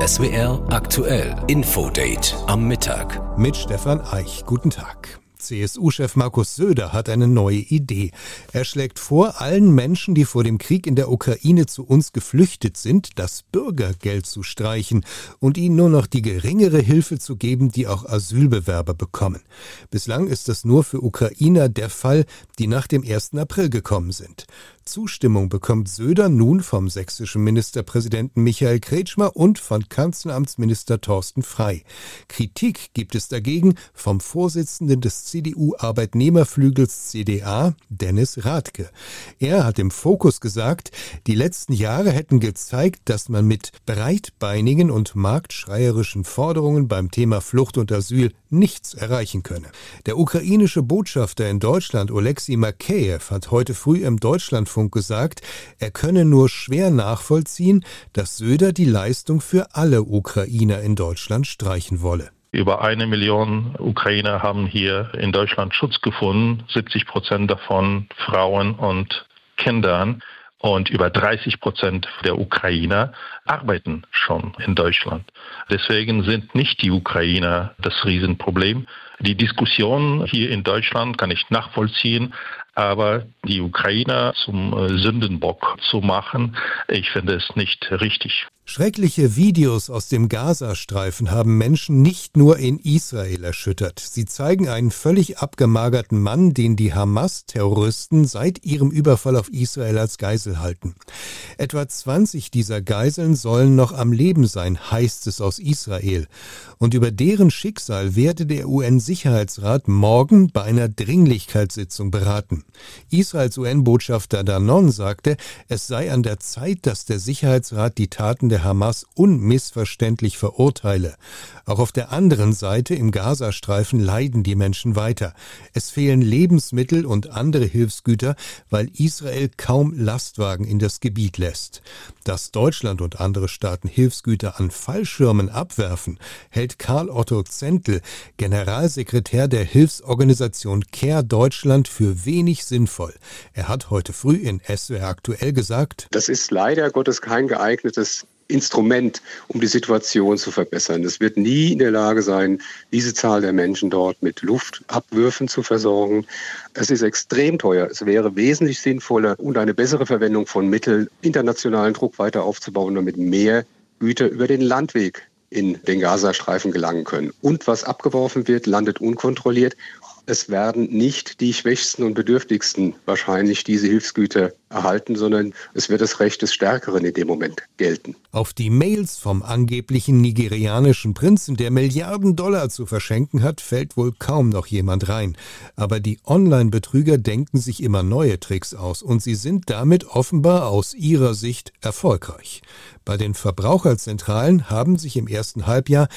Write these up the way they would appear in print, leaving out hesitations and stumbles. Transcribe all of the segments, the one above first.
SWR aktuell Infodate am Mittag. Mit Stefan Eich. Guten Tag. CSU-Chef Markus Söder hat eine neue Idee. Er schlägt vor, allen Menschen, die vor dem Krieg in der Ukraine zu uns geflüchtet sind, das Bürgergeld zu streichen und ihnen nur noch die geringere Hilfe zu geben, die auch Asylbewerber bekommen. Bislang ist das nur für Ukrainer der Fall, die nach dem 1. April gekommen sind. Zustimmung bekommt Söder nun vom sächsischen Ministerpräsidenten Michael Kretschmer und von Kanzleramtsminister Thorsten Frey. Kritik gibt es dagegen vom Vorsitzenden des CDU-Arbeitnehmerflügels CDA, Dennis Rathke. Er hat im Fokus gesagt, die letzten Jahre hätten gezeigt, dass man mit breitbeinigen und marktschreierischen Forderungen beim Thema Flucht und Asyl nichts erreichen könne. Der ukrainische Botschafter in Deutschland, Oleksiy Makeyev, hat heute früh im Deutschlandfunk gesagt, er könne nur schwer nachvollziehen, dass Söder die Leistung für alle Ukrainer in Deutschland streichen wolle. Über 1 Million Ukrainer haben hier in Deutschland Schutz gefunden, 70% davon Frauen und Kindern. Und über 30% der Ukrainer arbeiten schon in Deutschland. Deswegen sind nicht die Ukrainer das Riesenproblem. Die Diskussion hier in Deutschland kann ich nachvollziehen, aber die Ukrainer zum Sündenbock zu machen, ich finde es nicht richtig. Schreckliche Videos aus dem Gazastreifen haben Menschen nicht nur in Israel erschüttert. Sie zeigen einen völlig abgemagerten Mann, den die Hamas-Terroristen seit ihrem Überfall auf Israel als Geisel halten. Etwa 20 dieser Geiseln sollen noch am Leben sein, heißt es aus Israel. Und über deren Schicksal werde der UN-Sicherheitsrat morgen bei einer Dringlichkeitssitzung beraten. Israels UN-Botschafter Danon sagte, es sei an der Zeit, dass der Sicherheitsrat die Taten der Hamas unmissverständlich verurteile. Auch auf der anderen Seite im Gazastreifen leiden die Menschen weiter. Es fehlen Lebensmittel und andere Hilfsgüter, weil Israel kaum Lastwagen in das Gebiet lässt. Dass Deutschland und andere Staaten Hilfsgüter an Fallschirmen abwerfen, hält Karl Otto Zentl, Generalsekretär der Hilfsorganisation CARE Deutschland, für wenig sinnvoll. Er hat heute früh in SWR aktuell gesagt: Das ist leider Gottes kein geeignetes Instrument, um die Situation zu verbessern. Es wird nie in der Lage sein, diese Zahl der Menschen dort mit Luftabwürfen zu versorgen. Es ist extrem teuer. Es wäre wesentlich sinnvoller und eine bessere Verwendung von Mitteln, internationalen Druck weiter aufzubauen, damit mehr Güter über den Landweg in den Gazastreifen gelangen können. Und was abgeworfen wird, landet unkontrolliert. Es werden nicht die Schwächsten und Bedürftigsten wahrscheinlich diese Hilfsgüter erhalten, sondern es wird das Recht des Stärkeren in dem Moment gelten. Auf die Mails vom angeblichen nigerianischen Prinzen, der Milliarden Dollar zu verschenken hat, fällt wohl kaum noch jemand rein. Aber die Online-Betrüger denken sich immer neue Tricks aus und sie sind damit offenbar aus ihrer Sicht erfolgreich. Bei den Verbraucherzentralen haben sich im ersten Halbjahr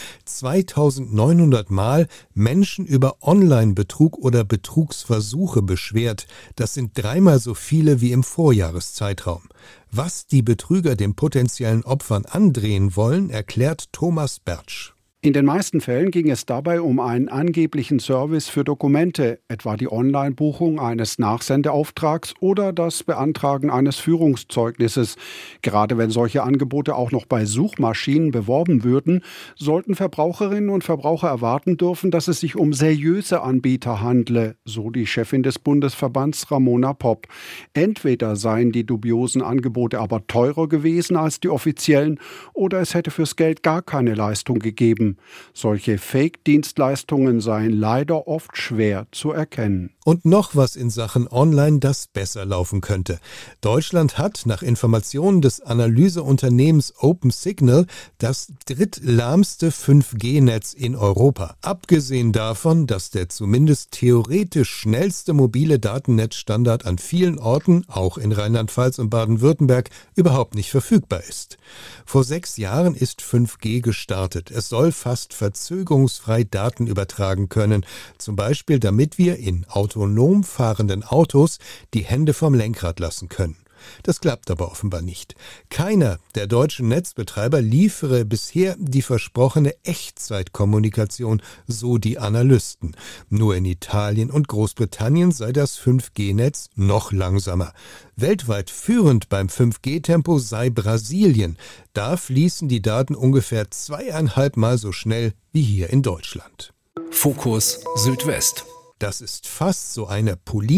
2900 Mal Menschen über Online-Betrug oder Betrugsversuche beschwert. Das sind 3-mal so viele wie im Vorjahreszeitraum. Was die Betrüger den potenziellen Opfern andrehen wollen, erklärt Thomas Bertsch. In den meisten Fällen ging es dabei um einen angeblichen Service für Dokumente, etwa die Online-Buchung eines Nachsendeauftrags oder das Beantragen eines Führungszeugnisses. Gerade wenn solche Angebote auch noch bei Suchmaschinen beworben würden, sollten Verbraucherinnen und Verbraucher erwarten dürfen, dass es sich um seriöse Anbieter handle, so die Chefin des Bundesverbands Ramona Popp. Entweder seien die dubiosen Angebote aber teurer gewesen als die offiziellen oder es hätte fürs Geld gar keine Leistung gegeben. Solche Fake-Dienstleistungen seien leider oft schwer zu erkennen. Und noch was in Sachen Online, das besser laufen könnte. Deutschland hat nach Informationen des Analyseunternehmens OpenSignal das drittlahmste 5G-Netz in Europa. Abgesehen davon, dass der zumindest theoretisch schnellste mobile Datennetzstandard an vielen Orten, auch in Rheinland-Pfalz und Baden-Württemberg, überhaupt nicht verfügbar ist. Vor 6 Jahren ist 5G gestartet. Es soll fast verzögerungsfrei Daten übertragen können, zum Beispiel damit wir in autonom fahrenden Autos die Hände vom Lenkrad lassen können. Das klappt aber offenbar nicht. Keiner der deutschen Netzbetreiber liefere bisher die versprochene Echtzeitkommunikation, so die Analysten. Nur in Italien und Großbritannien sei das 5G-Netz noch langsamer. Weltweit führend beim 5G-Tempo sei Brasilien. Da fließen die Daten ungefähr 2,5 Mal so schnell wie hier in Deutschland. Fokus Südwest. Das ist fast so eine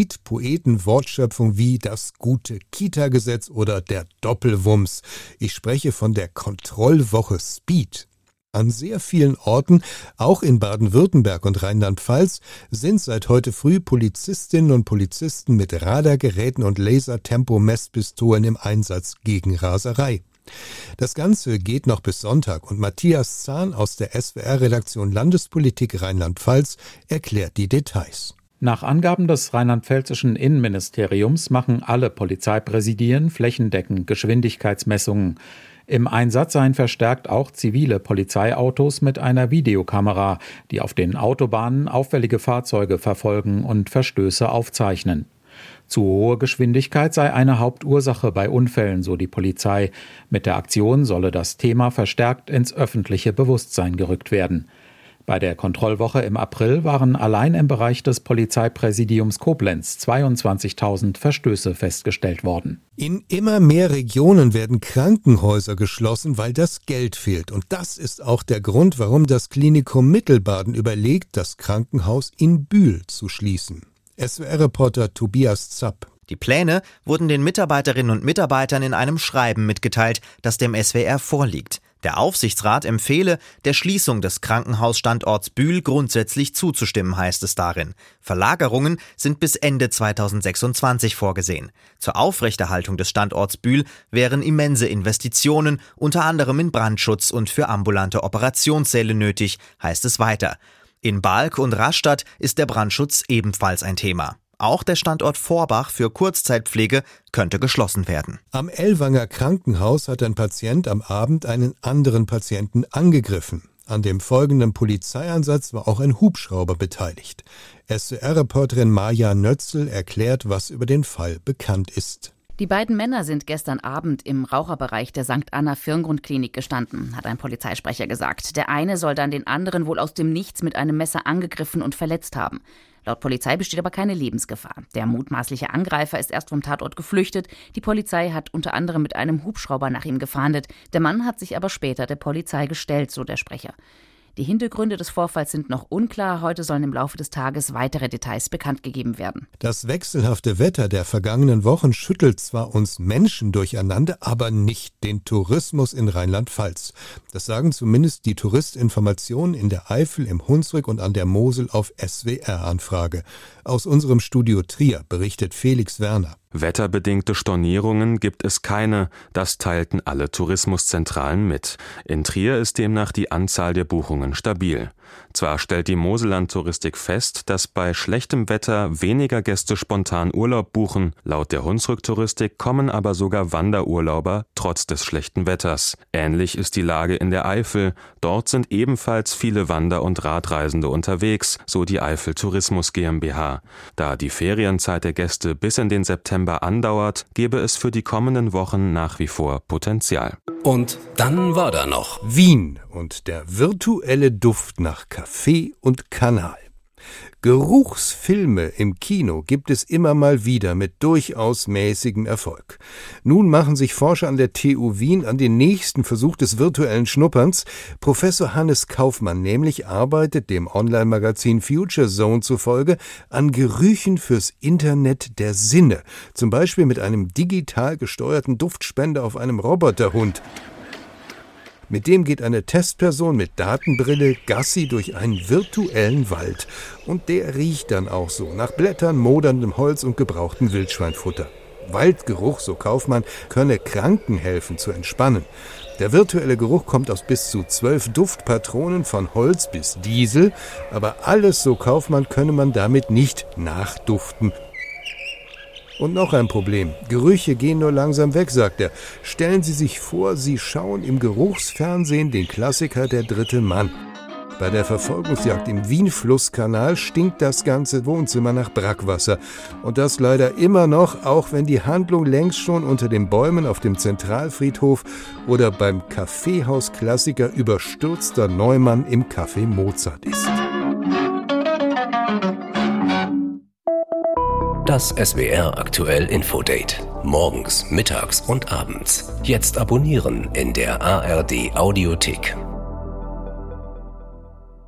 Poet-Poeten-Wortschöpfung wie das gute Kita-Gesetz oder der Doppelwumms. Ich spreche von der Kontrollwoche Speed. An sehr vielen Orten, auch in Baden-Württemberg und Rheinland-Pfalz, sind seit heute früh Polizistinnen und Polizisten mit Radargeräten und Lasertempo-Messpistolen im Einsatz gegen Raserei. Das Ganze geht noch bis Sonntag und Matthias Zahn aus der SWR-Redaktion Landespolitik Rheinland-Pfalz erklärt die Details. Nach Angaben des rheinland-pfälzischen Innenministeriums machen alle Polizeipräsidien flächendeckend Geschwindigkeitsmessungen. Im Einsatz seien verstärkt auch zivile Polizeiautos mit einer Videokamera, die auf den Autobahnen auffällige Fahrzeuge verfolgen und Verstöße aufzeichnen. Zu hohe Geschwindigkeit sei eine Hauptursache bei Unfällen, so die Polizei. Mit der Aktion solle das Thema verstärkt ins öffentliche Bewusstsein gerückt werden. Bei der Kontrollwoche im April waren allein im Bereich des Polizeipräsidiums Koblenz 22.000 Verstöße festgestellt worden. In immer mehr Regionen werden Krankenhäuser geschlossen, weil das Geld fehlt. Und das ist auch der Grund, warum das Klinikum Mittelbaden überlegt, das Krankenhaus in Bühl zu schließen. SWR-Reporter Tobias Zapp. Die Pläne wurden den Mitarbeiterinnen und Mitarbeitern in einem Schreiben mitgeteilt, das dem SWR vorliegt. Der Aufsichtsrat empfehle, der Schließung des Krankenhausstandorts Bühl grundsätzlich zuzustimmen, heißt es darin. Verlagerungen sind bis Ende 2026 vorgesehen. Zur Aufrechterhaltung des Standorts Bühl wären immense Investitionen, unter anderem in Brandschutz und für ambulante Operationssäle nötig, heißt es weiter. In Balk und Rastatt ist der Brandschutz ebenfalls ein Thema. Auch der Standort Vorbach für Kurzzeitpflege könnte geschlossen werden. Am Ellwanger Krankenhaus hat ein Patient am Abend einen anderen Patienten angegriffen. An dem folgenden Polizeieinsatz war auch ein Hubschrauber beteiligt. SWR-Reporterin Maja Nötzel erklärt, was über den Fall bekannt ist. Die beiden Männer sind gestern Abend im Raucherbereich der St. Anna-Firngrund-Klinik gestanden, hat ein Polizeisprecher gesagt. Der eine soll dann den anderen wohl aus dem Nichts mit einem Messer angegriffen und verletzt haben. Laut Polizei besteht aber keine Lebensgefahr. Der mutmaßliche Angreifer ist erst vom Tatort geflüchtet. Die Polizei hat unter anderem mit einem Hubschrauber nach ihm gefahndet. Der Mann hat sich aber später der Polizei gestellt, so der Sprecher. Die Hintergründe des Vorfalls sind noch unklar. Heute sollen im Laufe des Tages weitere Details bekannt gegeben werden. Das wechselhafte Wetter der vergangenen Wochen schüttelt zwar uns Menschen durcheinander, aber nicht den Tourismus in Rheinland-Pfalz. Das sagen zumindest die Touristinformationen in der Eifel, im Hunsrück und an der Mosel auf SWR-Anfrage. Aus unserem Studio Trier berichtet Felix Werner. Wetterbedingte Stornierungen gibt es keine, das teilten alle Tourismuszentralen mit. In Trier ist demnach die Anzahl der Buchungen stabil. Zwar stellt die Moselland-Touristik fest, dass bei schlechtem Wetter weniger Gäste spontan Urlaub buchen. Laut der Hunsrück-Touristik kommen aber sogar Wanderurlauber trotz des schlechten Wetters. Ähnlich ist die Lage in der Eifel. Dort sind ebenfalls viele Wander- und Radreisende unterwegs, so die Eifel Tourismus GmbH. Da die Ferienzeit der Gäste bis in den September andauert, gäbe es für die kommenden Wochen nach wie vor Potenzial. Und dann war da noch Wien und der virtuelle Duft nach Kaffee und Kanal. Geruchsfilme im Kino gibt es immer mal wieder mit durchaus mäßigem Erfolg. Nun machen sich Forscher an der TU Wien an den nächsten Versuch des virtuellen Schnupperns. Professor Hannes Kaufmann nämlich arbeitet dem Online-Magazin Future Zone zufolge an Gerüchen fürs Internet der Sinne. Zum Beispiel mit einem digital gesteuerten Duftspender auf einem Roboterhund. Mit dem geht eine Testperson mit Datenbrille Gassi durch einen virtuellen Wald. Und der riecht dann auch so nach Blättern, moderndem Holz und gebrauchtem Wildschweinfutter. Waldgeruch, so Kaufmann, könne Kranken helfen zu entspannen. Der virtuelle Geruch kommt aus bis zu 12 Duftpatronen von Holz bis Diesel. Aber alles, so Kaufmann, könne man damit nicht nachduften. Und noch ein Problem. Gerüche gehen nur langsam weg, sagt er. Stellen Sie sich vor, Sie schauen im Geruchsfernsehen den Klassiker Der dritte Mann. Bei der Verfolgungsjagd im Wien-Flusskanal stinkt das ganze Wohnzimmer nach Brackwasser. Und das leider immer noch, auch wenn die Handlung längst schon unter den Bäumen auf dem Zentralfriedhof oder beim Kaffeehaus-Klassiker Überstürzter Neumann im Café Mozart ist. Das SWR aktuell Infodate. Morgens, mittags und abends. Jetzt abonnieren in der ARD Audiothek.